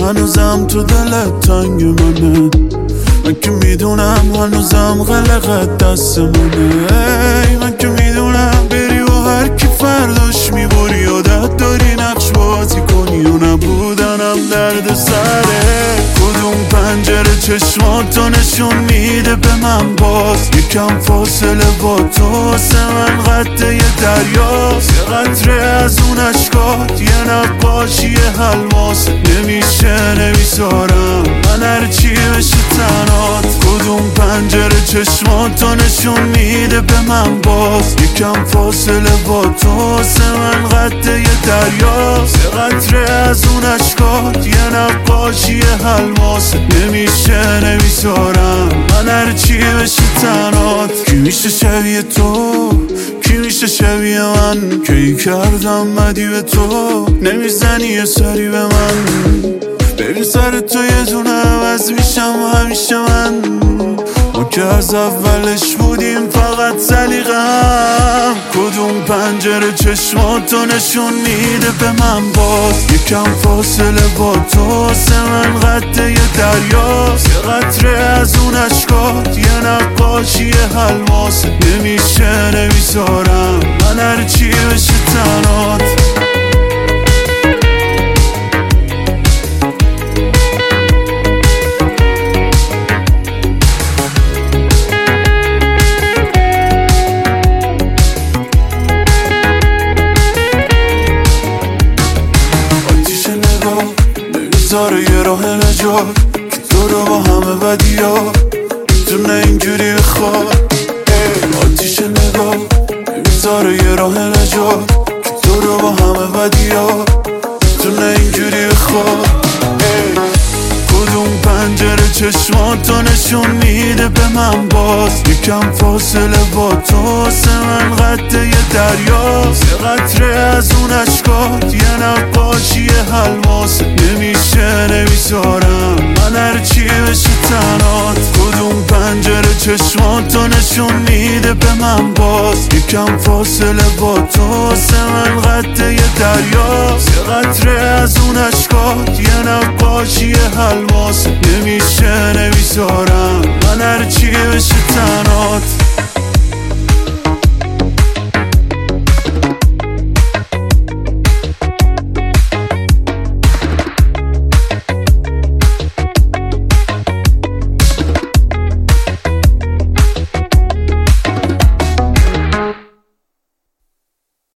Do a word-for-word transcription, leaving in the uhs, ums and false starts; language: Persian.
هنوزم تو دلت تنگ منه، من که میدونم هنوزم غلقت دستمونه. من که میدونم بری و هر کی فرداش میبری، عادت داری نقش بازی کنی و نبودنم درد سره. کدوم پنجره چشماتو نشون میده به من باز، یکم فاصله با تو واسه من قطعه یه دریاست. یه قطره از اون اشکات یه نقاشی الماس، نمیشه نمیذارم من هرچی بشه تنات. کدوم پنجره چشماتو نشون میده به من باز، یکم فاصله با تو واسه من قطعه یه دریاست. یه قطره از اون اشکات یه نقاشی الماس، نمیشه نمیذارم من هرچی بشه تنات. کی میشه شبیه تو، کی میشه شبیه من، کی کردم مدی به تو نمیزنی یه سری به من. ببین سر تو یه دونه عوض میشم همیشه من، ما که از اولش بودیم فقط سلیقه‌ام. کدوم پنجره چشماتو نشون میده به من باز، یکم فاصله با تو واسه من قطعه یه دریاست. یه قطره از اون اشکات یه نقاشی الماس، نمیشه نمیذارم من هرچی بشه تنات. نمیذاره یه راه نجات که تو رو با همه بدیا میتونه اینجوری بخواد. آتیش نگاه نمیذاره یه راه نجات که تو رو با همه بدیا میتونه اینجوری بخواد. کدوم پنجره چشماتو نشون میده به من باز، یکم فاصله با تو واسه من قطعه یه دریاست. یه قطره از اون اشکات یه نقاشی الماس، نمیشه نمیذارم من هرچی بشه تنات. کدوم پنجره چشماتو نشون میده به من باز، یکم فاصله با تو واسه من قطعه یه دریاست. یه قطره از اون اشکات یه نقاشی الماس، نمیشه نمیذارم من هرچی بشه تنات.